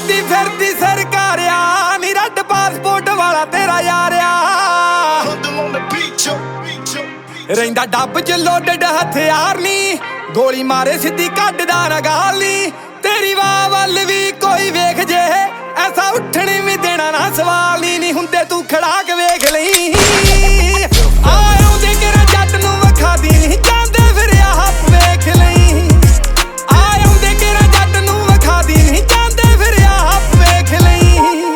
ਘੁੰਮਦੀ ਫਿਰਦੀ ਸਰਕਾਰਿਆ ਨੀ ਰੱਡ ਪਾਸਪੋਰਟ ਵਾਲਾ ਤੇਰਾ ਯਾਰਿਆ ਰਹਿੰਦਾ ਡੱਬ ਚ ਲੋਡਡ ਹਥਿਆਰ ਨੀ ਗੋਲੀ ਮਾਰੇ ਸਿੱਧੀ ਕੱਢਦਾ ਨਾ ਗਾਲ ਨੀ ਤੇਰੀ ਵਾਹ ਵੱਲ ਵੀ ਕੋਈ ਵੇਖ ਜੇ ਐਸਾ ਉੱਠਣ ਵੀ ਦੇਣਾ ਨਾ ਸਵਾਲ ਨੀ ਹੁੰਦੇ ਤੂੰ ਖੜਾ ਕੇ ਵੇਖ ਲਈ ਆਉਂਦੇ ਕਿਹੜਾ ਜੱਟ ਨੂੰ ਵਖਾ ਦੀ ਨਹੀਂ ਜਾਂਦੇ ਫਿਰ ਆਪ ਵੇਖ ਲਈ ਆਉਂਦੇ ਕਿਹੜਾ ਜੱਟ ਨੂੰ ਵਖਾ ਦੀ ਨਹੀਂ ਜਾਂਦੇ ਫਿਰ ਆਪ ਵੇਖ ਲਈ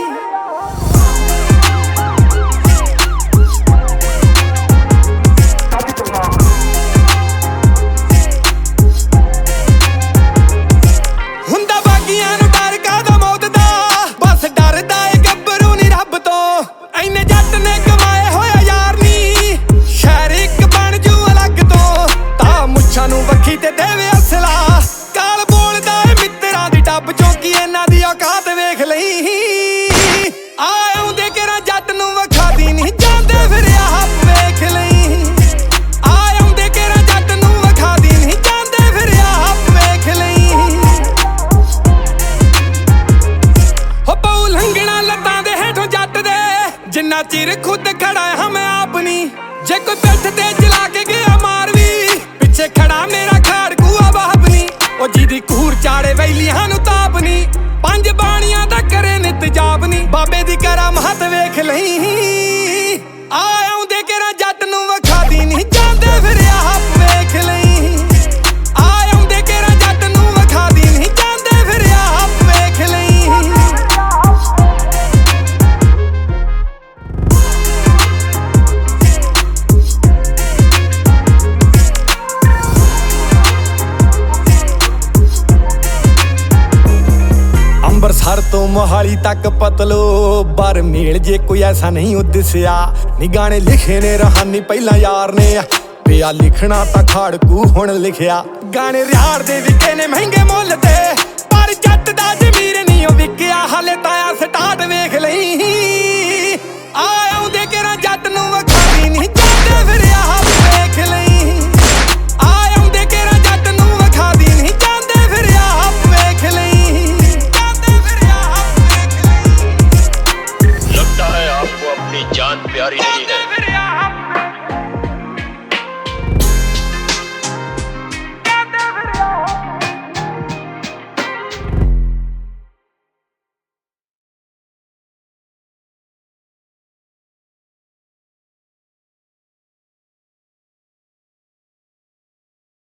ਹੁੰਦਾ ਬਾਗੀਆਂ ਨੂੰ ਡਰ ਕਾਹਦਾ ਮੌਤ ਦਾ ਬਸ ਡਰਦਾ ਏ ਗੱਭਰੂ ਨੀ ਰੱਬ ਤੋਂ ਐਨੇ ਜੱਟ ਨੇ ਕਮਾਏ ਹੋਇਆ ਯਾਰ ਨੀ ਸ਼ਹਿਰ ਇੱਕ ਬਣ ਜੂ ਅਲੱਗ ਤੋਂ ਤਾਂ ਮੁੱਛਾਂ ਨੂੰ ਵੱਖੀ ਤੇ ਦੇਵੇ ਅਸਲਾ ਕਾਲ ਬੋਲਦਾ ਏ ਮਿੱਤਰਾਂ ਦੀ ਟੱਬ ਚੋਂ ਕੀ ਇਹਨਾਂ ਦੀ ਔਕਾਤ ਵੇਖ ਲਈ ਆਉਂਦੇ ਕਿਹੜਾ ਜੱਟ ਨੂੰ ਵਖਾ ਦੀ ਨਹੀਂ ਜਾਂਦੇ ਫਿਰ ਆਪ ਵੇਖ ਲਈ ਆਉਂਦੇ ਕਿਹੜਾ ਜੱਟ ਨੂੰ ਵਖਾ ਦੀ ਨਹੀਂ ਜਾਂਦੇ ਫਿਰ ਆਪ ਵੇਖ ਲਈ ਹੋ ਪਊ ਲੰਘਣਾ ਲੱਤਾਂ ਦੇ ਹੇਠੋਂ ਜੱਟ ਦੇ ਜਿੰਨਾ ਚਿਰ ਖੁਦ ਖੜਾ ਹਾਂ ਮੈਂ ਆਪ ਨੀ ਜੇ ਕੋਈ ਪਿੱਠ ਤੇ ਚਲਾ ਕੇ ਗਿਆ ਮਾਰ ਵੀ ਪਿੱਛੇ ਖੜਾ ਮੇਰਾ ਖਾੜਕੂ ਆ ਬਾਪ ਨੀ ਉਹ ਜਿਹਦੀ ਕੂਰ ਚਾੜੇ ਵੈਲੀਆਂ ਨੂੰ ਤਾਪ ਨੀ ਪੰਜ ਬਾਣੀਆਂ ਦਾ ਕਰੇ ਨਿਤ ਜਾਪ ਨੀ ਬਾਬੇ ਦੀ ਕਰਾ ਮਹਤ ਵੇਖ ਲਈ ਆਉਂਦੇ ਕਿਹੜਾ ਜੱਟ ਨੂੰ ਵਖਾ ਦੀ ਨਹੀਂ ਜਾਂਦੇ ਫਿਰ ਆਪ ਵੇਖ ਲਈ ਆਉਂਦੇ ਕਿਹੜਾ ਜੱਟ ਨੂੰ ਵਖਾ ਦੀ ਨਹੀਂ ਜਾਂਦੇ ਫਿਰ ਆਪ ਵੇਖ ਲਈ ਅੰਬਰਸਰ ਤੋਂ ਮੋਹਾਲੀ ਤੱਕ ਪਤਲੋ ਬਰਮੇਲ ਜੇ ਕੋਈ ਐਸਾ ਨਹੀਂ ਦਿਸਿਆ ਨੀ ਗਾਣੇ ਲਿਖੇ ਨੇ ਰਹਾਨੀ ਪਹਿਲਾਂ ਯਾਰ ਨੇ ਪਿਆ ਲਿਖਣਾ ਤਾਂ ਖਾੜਕੂ ਹੁਣ ਲਿਖਿਆ ਗਾਣੇ ਰਿਆੜ ਦੇ ਵਿਕੇ ਨੇ ਮਹਿੰਗੇ ਮੁੱਲ ਤੇ ਪਰ ਜੱਟ ਦਾ ਜ਼ਮੀਰ ਨਹੀਂ ਉਹ ਵਿਕਿਆ ਹਾਲੇ ਤਾਂ ਆ ਸਟਾਰਟ ਵੇਖ ਲਈ ਆਉਂਦੇ ਕਿਹੜਾ ਜੱਟ ਨੂੰ ਵਖਾਈ ਨਹੀਂ ਜਾਂਦੇ ਫਿਰ ਆਪ ਵੇਖ ਲਈ ਆਉਂਦੇ ਕਿਹੜਾ ਜੱਟ ਨੂੰ ਵਖਾ ਦੀ ਨਹੀਂ ਜਾਂਦੇ ਫਿਰ ਆਪ ਵੇਖ ਲਈ लगता है आपको अपनी जान प्यारी नहीं है।